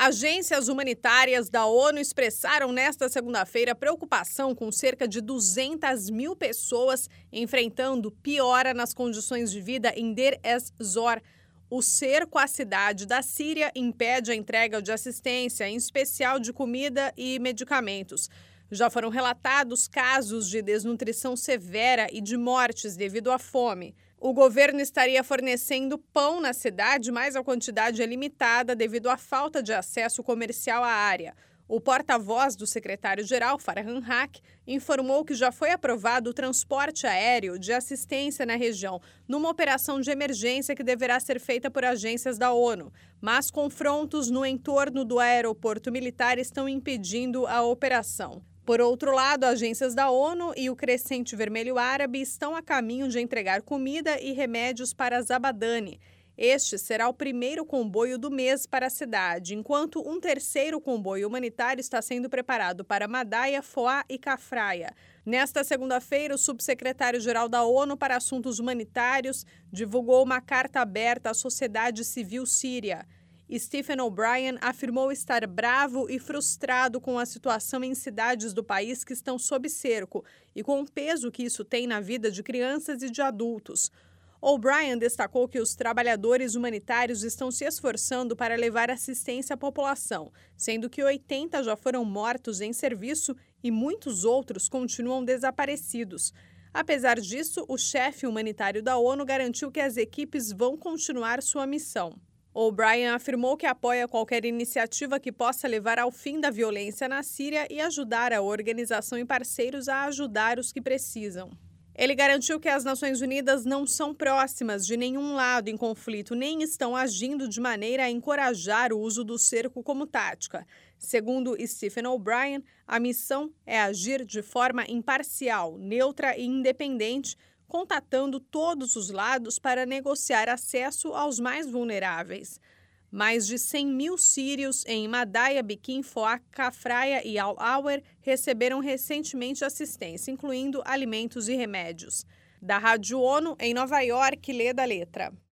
Agências humanitárias da ONU expressaram nesta segunda-feira preocupação com cerca de 200 mil pessoas enfrentando piora nas condições de vida em Deir ez-Zor. O cerco à cidade da Síria impede a entrega de assistência, em especial de comida e medicamentos. Já foram relatados casos de desnutrição severa e de mortes devido à fome. O governo estaria fornecendo pão na cidade, mas a quantidade é limitada devido à falta de acesso comercial à área. O porta-voz do secretário-geral, Farhan Haq, informou que já foi aprovado o transporte aéreo de assistência na região, numa operação de emergência que deverá ser feita por agências da ONU. Mas confrontos no entorno do aeroporto militar estão impedindo a operação. Por outro lado, agências da ONU e o Crescente Vermelho Árabe estão a caminho de entregar comida e remédios para Zabadane. Este será o primeiro comboio do mês para a cidade, enquanto um terceiro comboio humanitário está sendo preparado para Madaya, Foa e Kafraya. Nesta segunda-feira, o subsecretário-geral da ONU para Assuntos Humanitários divulgou uma carta aberta à sociedade civil síria. Stephen O'Brien afirmou estar bravo e frustrado com a situação em cidades do país que estão sob cerco e com o peso que isso tem na vida de crianças e de adultos. O'Brien destacou que os trabalhadores humanitários estão se esforçando para levar assistência à população, sendo que 80 já foram mortos em serviço e muitos outros continuam desaparecidos. Apesar disso, o chefe humanitário da ONU garantiu que as equipes vão continuar sua missão. O'Brien afirmou que apoia qualquer iniciativa que possa levar ao fim da violência na Síria e ajudar a organização e parceiros a ajudar os que precisam. Ele garantiu que as Nações Unidas não são próximas de nenhum lado em conflito, nem estão agindo de maneira a encorajar o uso do cerco como tática. Segundo Stephen O'Brien, a missão é agir de forma imparcial, neutra e independente, contatando todos os lados para negociar acesso aos mais vulneráveis. Mais de 100 mil sírios em Madaya, Biquim, Foa, Kafraya e Al-Awer receberam recentemente assistência, incluindo alimentos e remédios. Da Rádio ONU, em Nova York, Leda Letra.